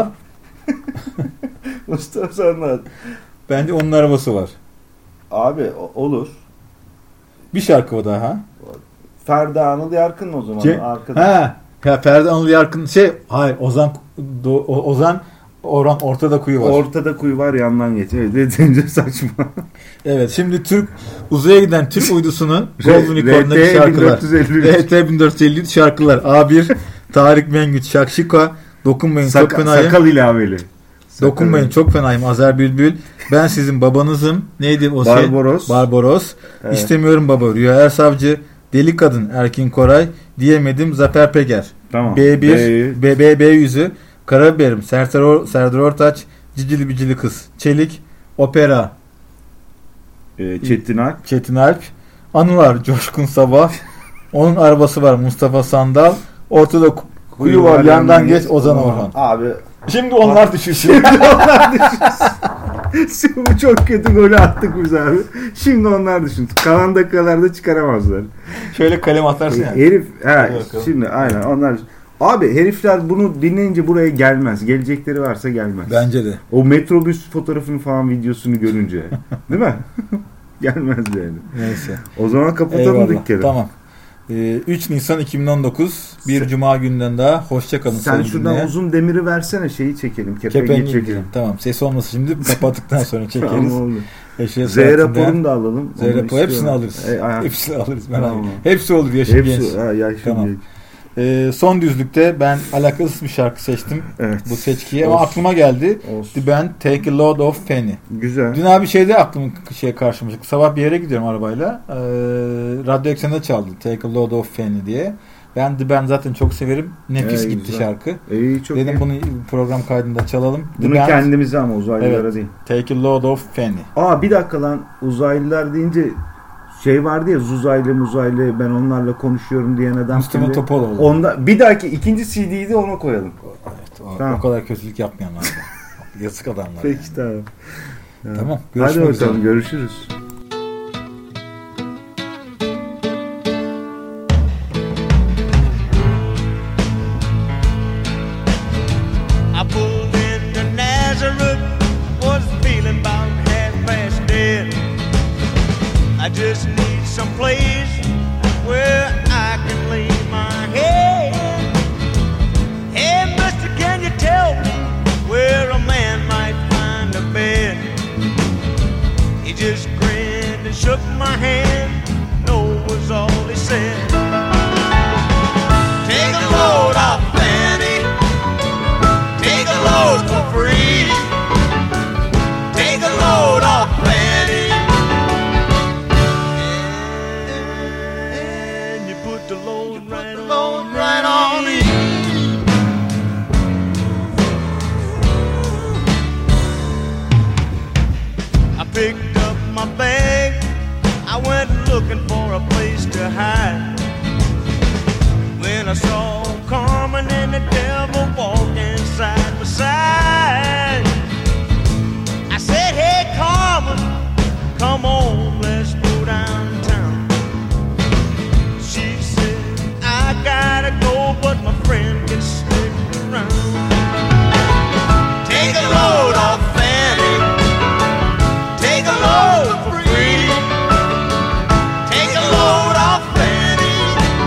Mustafa Sandal. Bence onun arabası var. Abi olur. Bir şarkı o daha. Ferda Anıl Yarkın o zaman. Ce- Arkadaş. Ha. Ya Ferdi Anıl Yarkın hayır Ozan Orhan ortada kuyu var. Ortada kuyu var, yandan geçiyor. Evet, deyince saçma. Evet, şimdi uzaya giden Türk uydusunun Golden Record'undaki RT şarkılar. 1453. RT 1453 şarkılar. A1 Tarık Mengüç Şakşika, Dokunmayın çok fenayım. Sakal ilaveli. Dokunmayın çok fenayım. Azer Bülbül. Ben sizin babanızım. Neydi o Barbaros. Barbaros. Evet. İstemiyorum baba. Rüya Ersavcı. Deli Kadın Erkin Koray. Diyemedim Zafer Peker. Tamam. B1 B yüzü. Karabiberim Serdar Ortaç. Cicili Bicili Kız. Çelik. Opera. Çetin Alp. Anılar Coşkun Sabah. Onun arabası var Mustafa Sandal. Ortada kuyu var yandan geç Ozan Orhan. Abi. Şimdi onlar düşüşüyor. Bu çok kötü golü attık biz abi. Şimdi onlar düşün. Kalan dakikalarda çıkaramazlar. Şöyle kalem atarsın yani. Herif şimdi aynen onlar. Abi herifler bunu dinleyince buraya gelmez. Gelecekleri varsa gelmez. Bence de. O metrobüs fotoğrafını falan videosunu görünce. Değil mi? Gelmez yani. Neyse. O zaman kapatalım dükkanı. Tamam. 3 Nisan 2019 bir Cuma günden daha hoşçakalın. Sen şuradan uzun demiri versene, şeyi çekelim. Kepengi çekelim. Tamam. Ses olmasın şimdi kapattıktan sonra çekeriz. Tamam oldu. Z raporunu da alalım. Z raporu hepsini alırız. Hepsini alırız. Tamam. Hepsi olur yaşım genç. Tamam. Son düzlükte ben alakasız bir şarkı seçtim. Evet. Bu seçkiye ama aklıma geldi. The Band Take a Load of Fanny. Güzel. Dün abi aklım karşıma çıktı. Sabah bir yere gidiyorum arabayla. Radyo Eksen'de çaldı Take a Load of Fanny diye. Ben The Band zaten çok severim. Nefis gitti güzel. şarkı. Çok dedim bunu program kaydında çalalım. Bunu kendimize ama uzaylılara değil. Take a Load of Fanny. Bir dakika lan, uzaylılar deyince vardı ya, uzaylı ben onlarla konuşuyorum diyen adam. Mustafa Topaloğlu. Onda bir dahaki ikinci CD'yi de ona koyalım. Evet, tamam. O kadar kötülük yapmayanlar. Yazık adamlar. Peki yani. Tamam. Hadi bakalım, görüşürüz. I pulled into Nazareth, was feeling about half past dead. I just need some place where I can lay my head. Hey, mister, can you tell me where a man might find a bed? He just grinned and shook my hand. No was all he said. Take a load off, Fanny. Take a load for free. Take a load off, Fanny. And you put the load right on me. I picked up my bag. I went looking for a place to hide. When I saw Carmen and the devil walking side by side, I said, hey Carmen, come on, let's go downtown. She said, I gotta go, but my friend can stick around. Take a load off, Fanny. Take a load for free. Take a load off, Fanny.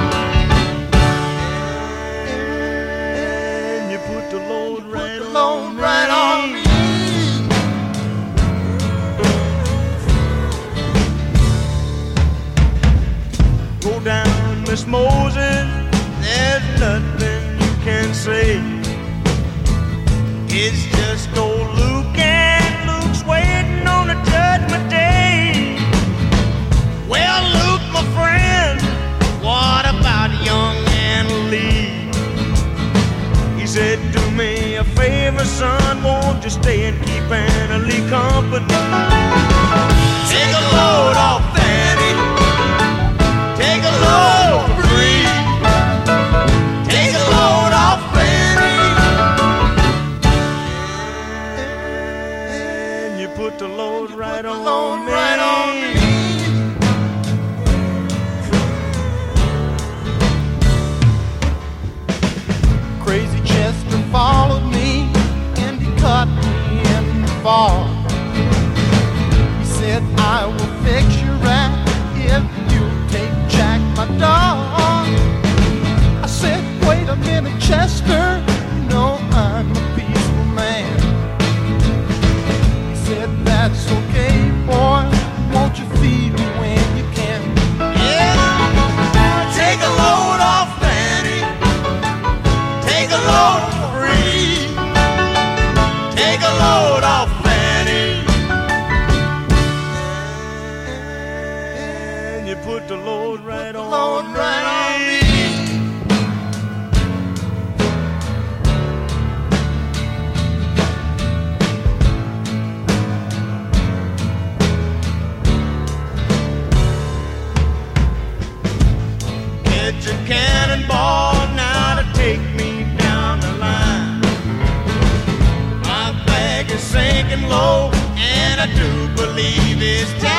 And you put the load right on me. Go down, Miss Moses, there's nothing you can say. It's just old Luke, and Luke's waiting on the judgment day. Well, Luke, my friend, what about young Anna Lee? He said, do me a favor, son, won't you stay and keep Anna Lee company? Take a load off, Fanny. Take a load for free. Take a load off, Fanny. And you put the load right on me. Crazy Chester followed me and he cut me in the fall. He said, I will fix you right if you take Jack, my dog. I said, wait a minute. believe is